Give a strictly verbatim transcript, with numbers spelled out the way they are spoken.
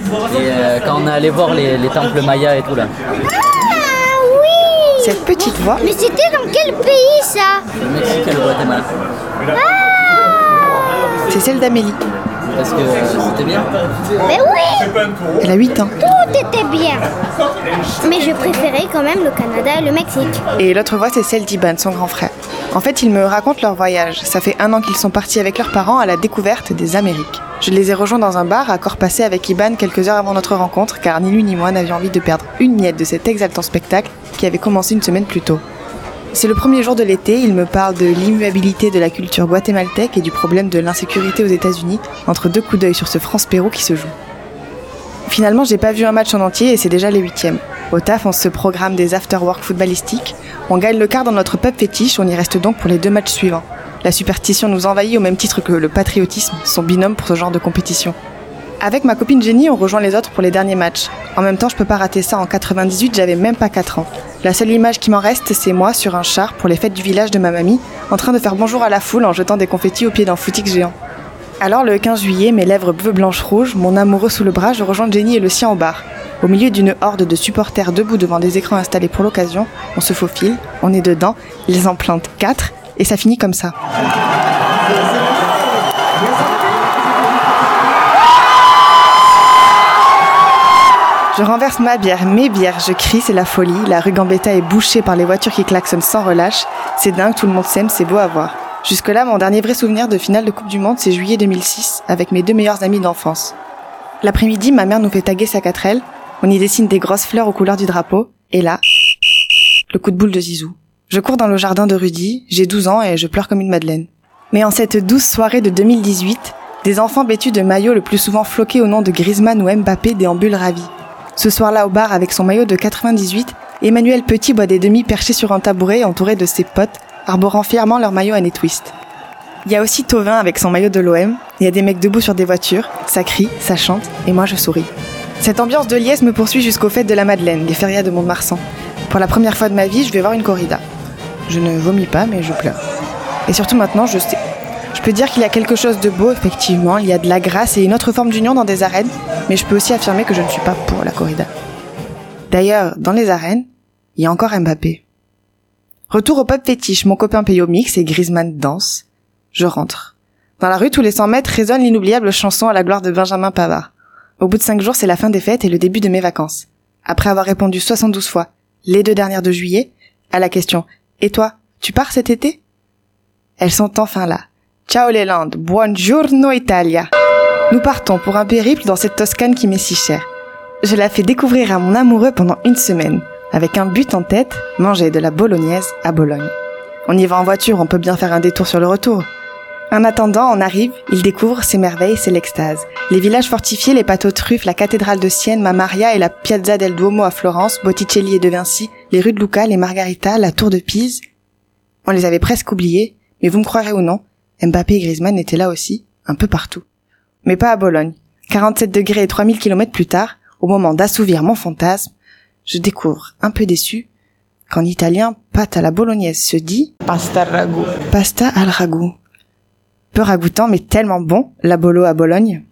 Et euh, quand on est allé voir les, les temples mayas et tout là. Ah oui. Cette petite voix, Mais c'était dans quel pays ça? Le Mexique et le Guatemala. c'est celle d'Amélie. Parce que euh, c'était bien. Mais oui, Elle a huit ans. tout était bien. Mais je préférais quand même le Canada et le Mexique. Et l'autre voix, c'est celle d'Iban, son grand frère. En fait, ils me racontent leur voyage. Ça fait un an qu'ils sont partis avec leurs parents à la découverte des Amériques. Je les ai rejoints dans un bar à corps passé avec Iban quelques heures avant notre rencontre, car ni lui ni moi n'avions envie de perdre une miette de cet exaltant spectacle qui avait commencé une semaine plus tôt. C'est le premier jour de l'été, il me parle de l'immuabilité de la culture guatémaltèque et du problème de l'insécurité aux États-Unis, entre deux coups d'œil sur ce France-Pérou qui se joue. Finalement, j'ai pas vu un match en entier et c'est déjà les huitièmes. Au taf, on se programme des after-work footballistiques. On gagne le quart dans notre pub fétiche, on y reste donc pour les deux matchs suivants. La superstition nous envahit au même titre que le patriotisme, son binôme pour ce genre de compétition. Avec ma copine Jenny, on rejoint les autres pour les derniers matchs. En même temps, je peux pas rater ça, en quatre-vingt-dix-huit, j'avais même pas quatre ans. La seule image qui m'en reste, c'est moi sur un char pour les fêtes du village de ma mamie, en train de faire bonjour à la foule en jetant des confettis au pied d'un footix géant. Alors le quinze juillet, mes lèvres bleu, blanche, rouge, mon amoureux sous le bras, je rejoins Jenny et le sien au bar. Au milieu d'une horde de supporters debout devant des écrans installés pour l'occasion, on se faufile, on est dedans, ils en plantent quatre, et ça finit comme ça. Je renverse ma bière, mes bières, je crie, c'est la folie. La rue Gambetta est bouchée par les voitures qui klaxonnent sans relâche. C'est dingue, tout le monde s'aime, c'est beau à voir. Jusque-là, mon dernier vrai souvenir de finale de Coupe du Monde, c'est juillet deux mille six, avec mes deux meilleurs amis d'enfance. L'après-midi, ma mère nous fait taguer sa quatre L. On y dessine des grosses fleurs aux couleurs du drapeau. Et là, le coup de boule de Zizou. Je cours dans le jardin de Rudy, j'ai douze ans et je pleure comme une madeleine. Mais en cette douce soirée de deux mille dix-huit, des enfants vêtus de maillots le plus souvent floqués au nom de Griezmann ou Mbappé déambulent ravis. Ce soir-là au bar avec son maillot de quatre-vingt-dix-huit, Emmanuel Petit boit des demi perchés sur un tabouret entouré de ses potes, arborant fièrement leur maillot années twist. Il y a aussi Thauvin avec son maillot de l'O M, il y a des mecs debout sur des voitures, ça crie, ça chante, et moi je souris. Cette ambiance de liesse me poursuit jusqu'aux fêtes de la Madeleine, les férias de Mont-de-Marsan. Pour la première fois de ma vie, je vais voir une corrida. Je ne vomis pas, mais je pleure. Et surtout maintenant, je sais. Je peux dire qu'il y a quelque chose de beau, effectivement, il y a de la grâce et une autre forme d'union dans des arènes, mais je peux aussi affirmer que je ne suis pas pour la corrida. D'ailleurs, dans les arènes, il y a encore Mbappé. Retour au pub fétiche, mon copain paye au mix et Griezmann danse. Je rentre. Dans la rue, tous les cent mètres résonne l'inoubliable chanson à la gloire de Benjamin Pavard. Au bout de cinq jours, c'est la fin des fêtes et le début de mes vacances. Après avoir répondu soixante-douze fois, les deux dernières de juillet, à la question « Et toi, tu pars cet été ?» Elles sont enfin là. Ciao les Landes, buongiorno Italia. Nous partons pour un périple dans cette Toscane qui m'est si chère. Je la fais découvrir à mon amoureux pendant une semaine, avec un but en tête, manger de la bolognaise à Bologne. On y va en voiture, on peut bien faire un détour sur le retour. En attendant, on arrive, il découvre, c'est merveille, c'est l'extase. Les villages fortifiés, les pâtes aux truffes, la cathédrale de Sienne, Mamaria et la Piazza del Duomo à Florence, Botticelli et De Vinci, les rues de Lucca, les Margaritas, la tour de Pise. On les avait presque oubliés, mais vous me croirez ou non, Mbappé et Griezmann étaient là aussi, un peu partout. Mais pas à Bologne. quarante-sept degrés et trois mille kilomètres plus tard, au moment d'assouvir mon fantasme, je découvre, un peu déçu, qu'en italien, pâte à la bolognaise se dit pasta al ragout. Pasta al ragout. Peu ragoûtant, mais tellement bon, la bolo à Bologne.